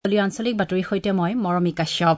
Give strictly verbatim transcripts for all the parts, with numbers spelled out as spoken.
আঞ্চলিক বাতৰিৰ সৈতে মই মৰমী কাশ্যপ।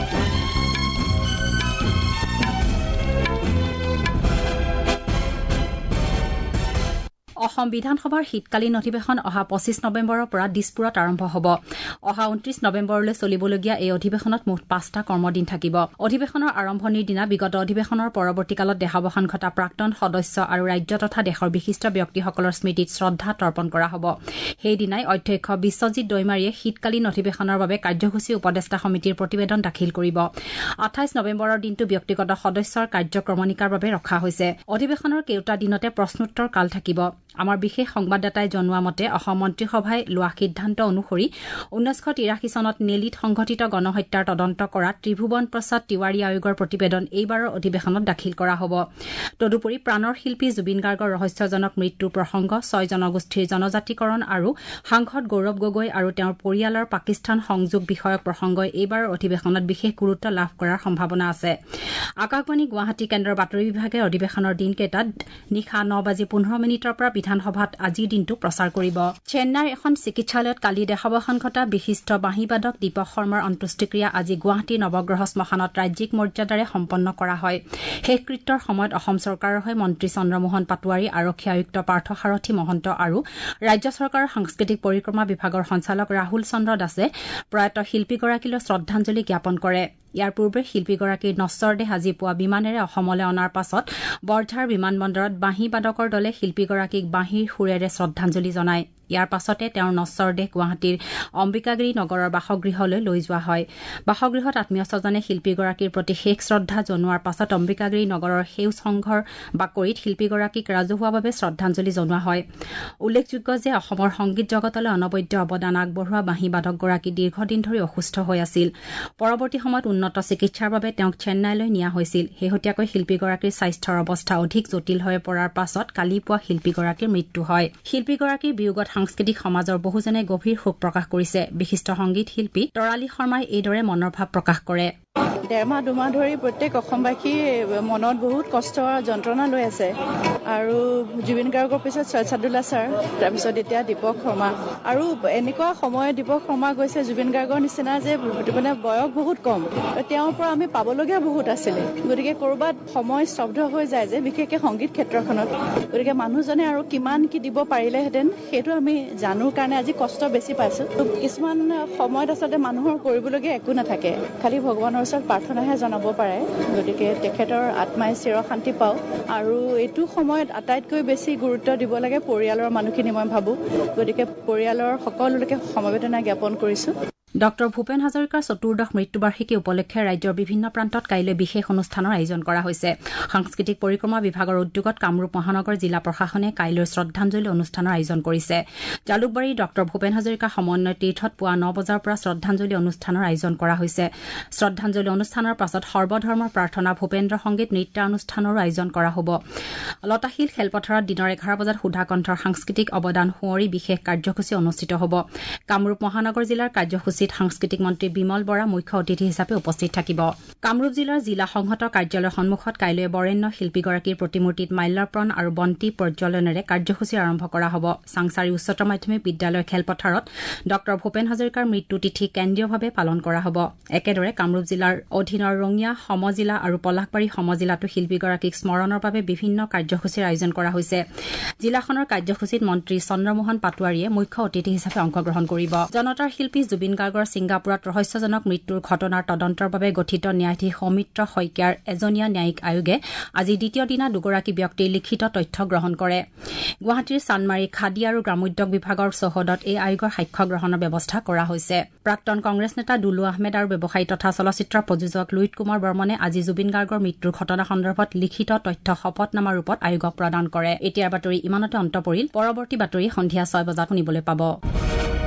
অসম বিধানসভাৰ শীতকালীন অধিৱেশন অহা পঁচিছ নৱেম্বৰৰ পৰা দিছপুৰত আৰম্ভ হ'ব। অহা ঊনত্ৰিছ নৱেম্বৰলৈ চলিবলগীয়া এই অধিৱেশনত মুঠ পাঁচটা কৰ্মদিন থাকিব। অধিৱেশনৰ আৰম্ভণিৰ দিনা বিগত অধিৱেশনৰ পৰৱৰ্তীকালত দেহাৱসান ঘটা প্ৰাক্তন সদস্য আৰু ৰাজ্য তথা দেশৰ বিশিষ্ট ব্যক্তিসকলৰ স্মৃতিত শ্ৰদ্ধা তৰ্পণ কৰা হ'ব। সেইদিনাই অধ্যক্ষ বিশ্বজিৎ দৈমাৰীয়ে শীতকালীন অধিৱেশনৰ বাবে কাৰ্যসূচী উপদেষ্টা সমিতিৰ প্ৰতিবেদন দাখিল কৰিব। আঠাইছ নৱেম্বৰৰ দিনটো ব্যক্তিগত সদস্যৰ কাৰ্যক্ৰমণিকাৰ বাবে ৰখা হৈছে। অধিৱেশনৰ কেওটা দিনতে প্ৰশ্নোত্তৰ কাল থাকিব। আমাৰ বিশেষ সংবাদদাতাই জনোৱা মতে অসম মন্ত্ৰীসভাই লোৱা সিদ্ধান্ত অনুসৰি ঊনৈছশ তিৰাশী চনত নেলিত সংঘটিত গণহত্যাৰ তদন্ত কৰা ত্ৰিভুৱন প্ৰসাদ তিৱাৰী আয়োগৰ প্ৰতিবেদন এইবাৰৰ অধিৱেশনত দাখিল কৰা হ'ব। তদুপৰি প্ৰাণৰ শিল্পী জুবিন গাৰ্গৰ ৰহস্যজনক মৃত্যুৰ প্ৰসংগ, ছয় জনগোষ্ঠীৰ জনজাতিকৰণ আৰু সাংসদ গৌৰৱ গগৈ আৰু তেওঁৰ পৰিয়ালৰ পাকিস্তান সংযোগ বিষয়ক প্ৰসংগই এইবাৰৰ অধিৱেশনত বিশেষ গুৰুত্ব লাভ কৰাৰ সম্ভাৱনা আছে। আকাশবাণী গুৱাহাটী কেন্দ্ৰৰ বাতৰি বিভাগে অধিৱেশনৰ দিনকেইটাত নিশা ন বাজি পোন্ধৰ মিনিটৰ পৰা বিধানসভাত আজিৰ দিনটো প্ৰচাৰ কৰিব। চেন্নাইৰ এখন চিকিৎসালয়ত কালি দেহাৱসান ঘটা বিশিষ্ট বাঁহীবাদক দীপক শৰ্মাৰ অন্ত্যেষ্টিক্ৰিয়া আজি গুৱাহাটীৰ নৱগ্ৰহ শ্মশানত ৰাজ্যিক মৰ্যাদাৰে সম্পন্ন কৰা হয়। শেষকৃত্যৰ সময়ত অসম চৰকাৰৰ হৈ মন্ত্ৰী চন্দ্ৰমোহন পাটোৱাৰী, আৰক্ষী আয়ুক্ত পাৰ্থ সাৰথী মহন্ত আৰু ৰাজ্য চৰকাৰৰ সাংস্কৃতিক পৰিক্ৰমা বিভাগৰ সঞ্চালক ৰাহুল চন্দ্ৰ দাসে প্ৰয়াত শিল্পীগৰাকীলৈ শ্ৰদ্ধাঞ্জলি জ্ঞাপন কৰে। ইয়াৰ পূৰ্বে শিল্পীগৰাকীৰ নশ্বৰ দেহ আজি পুৱা বিমানেৰে অসমলৈ অনাৰ পাছত বৰঝাৰ বিমান বন্দৰত বাঁহী বাদকৰ দলে শিল্পীগৰাকীক বাঁহীৰ সুৰেৰে শ্ৰদ্ধাঞ্জলি জনায়। ইয়াৰ পাছতে তেওঁৰ নশ্বৰ দেহ গুৱাহাটীৰ অম্বিকাগিৰি নগৰৰ বাসগৃহলৈ লৈ যোৱা হয়। বাসগৃহত আত্মীয় স্বজনে শিল্পীগৰাকীৰ প্ৰতি শেষ শ্ৰদ্ধা জনোৱাৰ পাছত অম্বিকাগিৰি নগৰৰ সেউজ সংঘৰ বাকৰিত শিল্পীগৰাকীক ৰাজহুৱাভাৱে শ্ৰদ্ধাঞ্জলি জনোৱা হয়। উল্লেখযোগ্য যে অসমৰ সংগীত জগতলৈ অনবদ্য অৱদান আগবঢ়োৱা বাঁহী বাদকগৰাকী দীৰ্ঘদিন ধৰি অসুস্থ হৈ আছিল। পৰৱৰ্তী সময়ত উন্নত চিকিৎসাৰ বাবে তেওঁক চেন্নাইলৈ নিয়া হৈছিল। শেহতীয়াকৈ শিল্পীগৰাকীৰ স্বাস্থ্যৰ অৱস্থা অধিক জটিল হৈ পৰাৰ পাছত কালি পুৱা শিল্পীগৰাকীৰ মৃত্যু হয়। শিল্পীগৰাকীৰ বিয়োগত সাংস্কৃতিক সমাজৰ বহুজনে গভীৰ শোক প্ৰকাশ কৰিছে। বিশিষ্ট সংগীত শিল্পী তৰালী শৰ্মাই এইদৰে মনৰ ভাৱ প্ৰকাশ কৰে। ডেৰমাহ দুমাহ ধৰি প্ৰত্যেক অসমবাসী মনত বহুত কষ্ট যন্ত্ৰণা লৈ আছে আৰু জুবিন গাৰ্গৰ পিছত ছৈয়দ ছাদুল্লাহ ছাৰ, তাৰপিছত এতিয়া দীপক শৰ্মা আৰু এনেকুৱা সময়ত দীপক শৰ্মা গৈছে জুবিন গাৰ্গৰ নিচিনা যে মানে বয়স বহুত কম, তেওঁৰ পৰা আমি পাবলগীয়া বহুত আছিলে। গতিকে ক'ৰবাত সময় স্তব্ধ হৈ যায় যে বিশেষকৈ সংগীত ক্ষেত্ৰখনত। গতিকে মানুহজনে আৰু কিমান কি দিব পাৰিলেহেঁতেন সেইটো আমি জানো কাৰণে আজি কষ্ট বেছি পাইছোঁ। কিছুমান সময়ত আচলতে মানুহৰ কৰিবলগীয়া একো নাথাকে, খালি ভগৱানৰ ওচৰত প্ৰাৰ্থনাহে জনাব পাৰে। গতিকে তেখেতৰ আত্মাই চিৰ শান্তি পাওক আৰু এইটো সময়ত আটাইতকৈ বেছি গুৰুত্ব দিব লাগে পৰিয়ালৰ মানুহখিনি মই ভাবোঁ। গতিকে পৰিয়ালৰ সকলোলৈকে সমবেদনা জ্ঞাপন কৰিছোঁ। ডঃ ভূপেন হাজৰিকাৰ চতুৰ্দশ মৃত্যুবাৰ্ষিকী উপলক্ষে ৰাজ্যৰ বিভিন্ন প্ৰান্তত কাইলৈ বিশেষ অনুষ্ঠানৰ আয়োজন কৰা হৈছে। সাংস্কৃতিক পৰিক্ৰমা বিভাগৰ উদ্যোগত কামৰূপ মহানগৰ জিলা প্ৰশাসনে কাইলৈ শ্ৰদ্ধাঞ্জলি অনুষ্ঠানৰ আয়োজন কৰিছে। জালুকবাৰীৰ ডঃ ভূপেন হাজৰিকা সমন্বয় তীৰ্থত পুৱা ন বজাৰ পৰা শ্ৰদ্ধাঞ্জলি অনুষ্ঠানৰ আয়োজন কৰা হৈছে। শ্ৰদ্ধাঞ্জলি অনুষ্ঠানৰ পাছত সৰ্বধৰ্মৰ প্ৰাৰ্থনা, ভূপেন্দ্ৰ সংগীত, নৃত্যানুষ্ঠানৰো আয়োজন কৰা হ'ব। লতাশিল খেলপথাৰত দিনৰ এঘাৰ বজাত সুধাকণ্ঠৰ সাংস্কৃতিক অৱদান সুঁৱৰি বিশেষ কাৰ্যসূচী অনুষ্ঠিত হ'ব। কামৰূপ মহানগৰ জিলাৰ কাৰ্যসূচীত সাংস্কৃতিক মন্ত্ৰী বিমল বৰা মুখ্য অতিথি হিচাপে উপস্থিত থাকিব। কামৰূপ জিলাৰ জিলা সংহত কাৰ্যালয়ৰ সন্মুখত কাইলৈ বৰেণ্য শিল্পীগৰাকীৰ প্ৰতিমূৰ্তিত মাল্যাৰ্পণ আৰু বন্তি প্ৰজ্বলনেৰে কাৰ্যসূচী আৰম্ভ কৰা হ'ব। চাংচাৰী উচ্চতৰ মাধ্যমিক বিদ্যালয়ৰ খেলপথাৰত ডঃ ভূপেন হাজৰিকাৰ মৃত্যু তিথি কেন্দ্ৰীয়ভাৱে পালন কৰা হ'ব। একেদৰে কামৰূপ জিলাৰ অধীনৰ ৰঙিয়া সমজিলা আৰু পলাশবাৰী সমজিলাতো শিল্পীগৰাকীক স্মৰণৰ বাবে বিভিন্ন কাৰ্যসূচীৰ আয়োজন কৰা হৈছে। জিলাখনৰ কাৰ্যসূচীত মন্ত্ৰী চন্দ্ৰমোহন পাটোৱাৰীয়ে মুখ্য অতিথি হিচাপে অংশগ্ৰহণ কৰিব। জনতাৰ শিল্পী জুবিন গাৰ্গৰ ছিংগাপুৰত ৰহস্যজনক মৃত্যুৰ ঘটনাৰ তদন্তৰ বাবে গঠিত ন্যায়াধীশ সৌমিত্ৰ শইকীয়াৰ এজনীয়া ন্যায়িক আয়োগে আজি দ্বিতীয় দিনা দুগৰাকী ব্যক্তিৰ লিখিত তথ্য গ্ৰহণ কৰে। গুৱাহাটীৰ চানমাৰী খাদী আৰু গ্ৰামোদ্যোগ বিভাগৰ চৌহদত এই আয়োগৰ সাক্ষ্য গ্ৰহণৰ ব্যৱস্থা কৰা হৈছে। প্ৰাক্তন কংগ্ৰেছ নেতা দুলু আহমেদ আৰু ব্যৱসায়ী তথা চলচ্চিত্ৰ প্ৰযোজক লুইত কুমাৰ বৰ্মনে আজি জুবিন গাৰ্গৰ মৃত্যুৰ ঘটনা সন্দৰ্ভত লিখিত তথ্য শপতনামা ৰূপত আয়োগক প্ৰদান কৰে। এতিয়াৰ বাতৰি ইমানতে অন্ত পৰিল। পৰৱৰ্তী বাতৰি সন্ধিয়া ছয় বজাত শুনিবলৈ পাব।